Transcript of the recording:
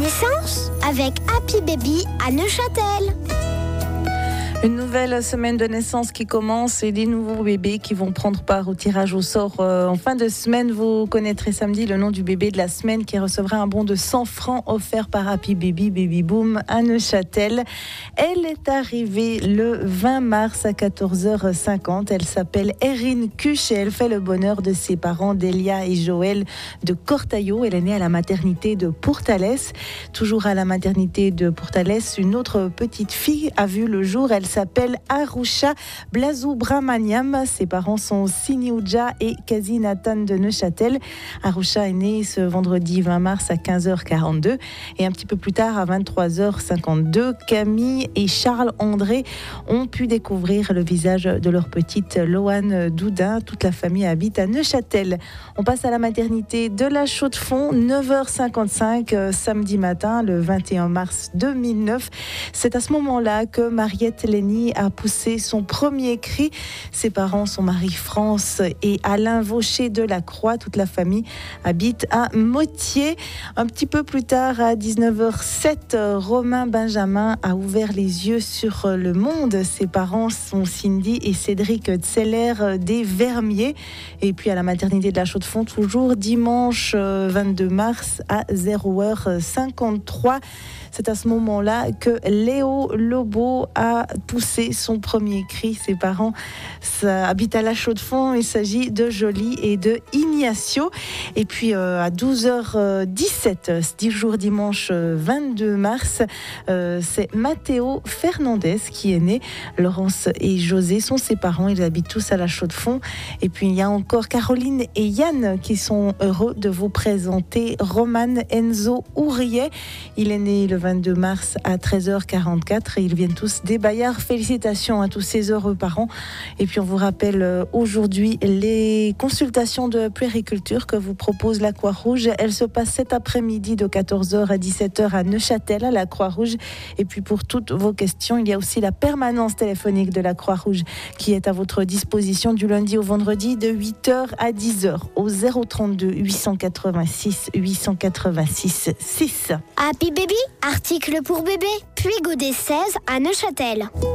naissance avec Happy Baby à Neuchâtel. Une nouvelle semaine de naissance qui commence et des nouveaux bébés qui vont prendre part au tirage au sort. En fin de semaine, vous connaîtrez samedi le nom du bébé de la semaine qui recevra un bon de 100 francs offert par Happy Baby Baby Boom à Neuchâtel. Elle est arrivée le 20 mars à 14h50. Elle s'appelle Erin Kuch et elle fait le bonheur de ses parents Delia et Joël de Cortaillot. Elle est née à la maternité de Pourtalès. Toujours à la maternité de Pourtalès, une autre petite fille a vu le jour. Elle s'appelle Arusha Blazoubrahmaniam. Ses parents sont Siniouja et Kazi Nathan de Neuchâtel. Arusha est née ce vendredi 20 mars à 15h42 et un petit peu plus tard à 23h52, Camille et Charles André ont pu découvrir le visage de leur petite Loane Doudin. Toute la famille habite à Neuchâtel. On passe à la maternité de la Chaux-de-Fonds, 9h55 samedi matin, le 21 mars 2009. C'est à ce moment-là que Mariette Lenny a poussé son premier cri. Ses parents sont Marie-France et Alain Vaucher de la Croix. Toute la famille habite à Motier. Un petit peu plus tard, à 19h07, Romain Benjamin a ouvert les yeux sur le monde. Ses parents sont Cindy et Cédric Zeller des Vermiers. Et puis à la maternité de la Chaux-de-Fonds, toujours dimanche 22 mars à 0h53. C'est à ce moment-là que Léo Lobo a poussé son premier cri. Ses parents habitent à la Chaux-de-Fonds. Il s'agit de Jolie et de Ignacio. Et puis à 12h17, ce jour dimanche 22 mars, c'est Matteo Fernandez qui est né. Laurence et José sont ses parents. Ils habitent tous à la Chaux-de-Fonds. Et puis il y a encore Caroline et Yann qui sont heureux de vous présenter Roman Enzo Ourier. Il est né le 22 mars à 13h44 et ils viennent tous des Bayards. Félicitations à tous ces heureux parents. Et puis on vous rappelle aujourd'hui les consultations de puériculture que vous propose la Croix-Rouge. Elles se passent cet après-midi de 14h à 17h à Neuchâtel à la Croix-Rouge. Et puis pour toutes vos questions, il y a aussi la permanence téléphonique de la Croix-Rouge qui est à votre disposition du lundi au vendredi de 8h à 10h au 032 886 886 6. Happy Baby, article pour bébé, puis Godet 16 à Neuchâtel.